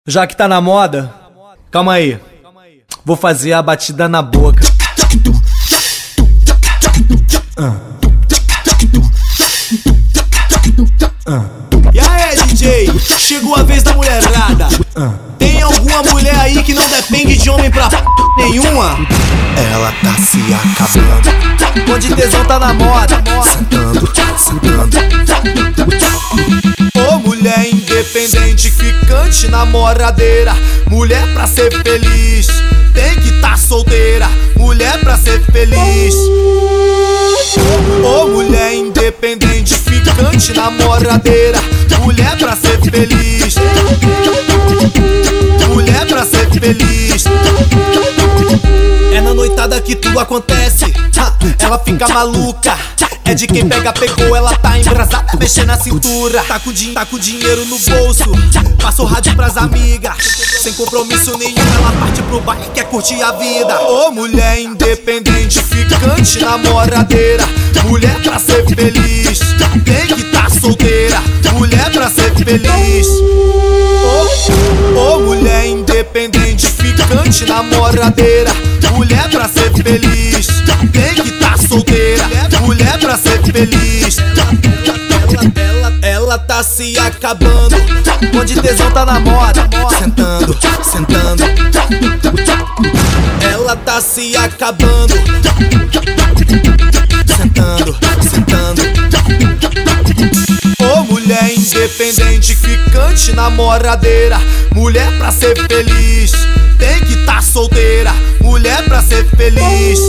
Já que tá na moda, calma aí, vou fazer a batida na boca. E aí, DJ, chegou a vez da mulherada. Tem alguma mulher aí que não depende de homem pra nenhuma? Ela tá se acabando, Onde tesão tá na moda. sentando, sentando. Ô mulher independente, ficante, namoradeira. Mulher pra ser feliz, tem que tá solteira. Mulher pra ser feliz. Ô mulher independente, ficante, namoradeira. Mulher pra ser feliz. Mulher pra ser feliz. É na noitada que tudo acontece. Ela fica maluca. É de quem pega, pegou, ela tá embrasada, mexendo na cintura. Tá com dinheiro no bolso, passa o rádio pras amigas. Sem compromisso nenhum, ela parte pro baile e quer curtir a vida. Ô mulher independente, ficante, namoradeira. Mulher pra ser feliz, tem que tá solteira. Mulher pra ser feliz. Ô mulher independente, ficante, namoradeira. Mulher pra ser feliz, tem que tá solteira. Mulher pra ser feliz. Ela tá se acabando, onde tesão tá na moda. Sentando, sentando. Ela tá se acabando, Sentando, sentando. ô mulher independente, ficante, namoradeira. Mulher pra ser feliz, tem que tá solteira. Mulher pra ser feliz.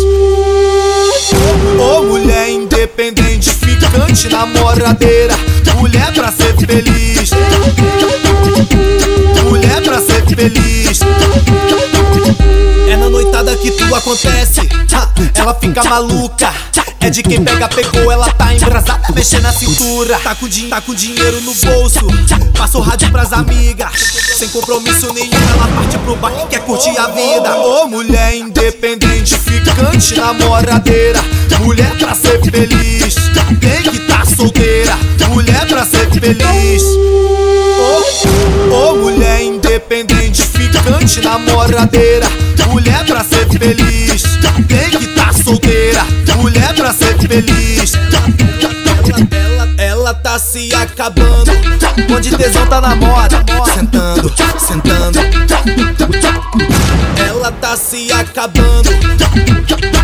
Ô mulher independente, ficante, namoradeira. Mulher pra ser feliz. Mulher pra ser feliz. É na noitada que tudo acontece. Ela fica maluca. É de quem pega, pegou, ela tá embrasada, mexendo na cintura. Tá com dinheiro no bolso, passa o rádio pras amigas. Sem compromisso nenhum, ela parte pro baile e quer curtir a vida. Ô mulher independente, ficante, namoradeira. Mulher pra ser feliz, tem que tá solteira. Mulher pra ser feliz. Ô mulher independente, ficante, namoradeira. Mulher pra ser feliz, tem que tá solteira. Mulher pra ser feliz. Ela tá se acabando, onde tesão tá na moda. Sentando, sentando. Ela tá se acabando.